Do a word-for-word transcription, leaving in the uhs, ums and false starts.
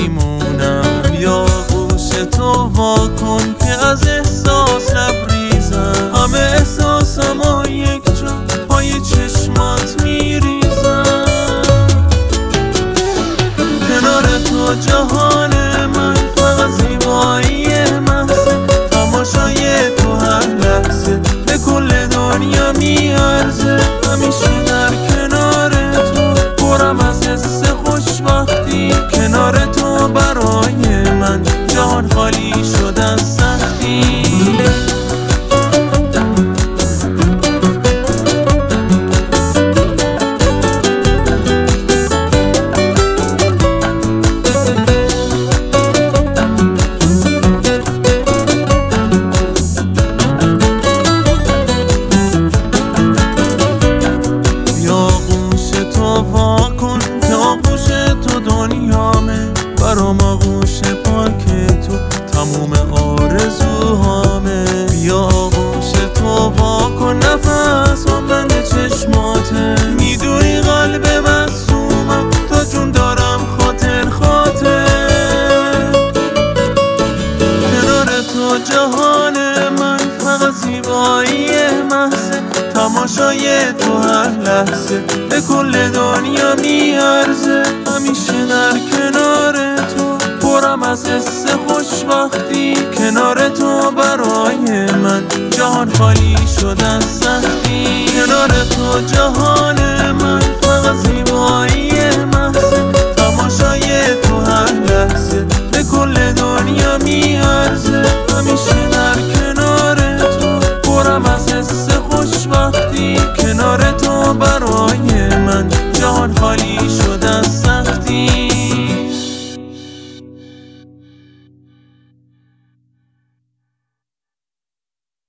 میمونم. یا گوش تو وا کن که از احساس لبریزم، همه احساسم یک جا پای چشمات میریزم. کنار تو جهان من فقط زیبایی محضه، تماشای تو هر لحظه به کل دنیا میارزه. همیشه در کنار تو پرم از حس خوشبختی، کنار تو برای من جهان خالی شد از سختی. برام آغوش پاک تو تموم آرزوهامه. بیا آغوش تو وا کن، نفس و بند چشماته. میدونی قلب معصومم، تا جون دارم خاطر خاطر. کنار تو جهان من فقط زیبایی محضه، تماشای تو هر لحظه به کل دنیا میارزه. همیشه در کنار تو پرم از حس خوشبختی، کنار تو برای من جهان خالی شد از سختی.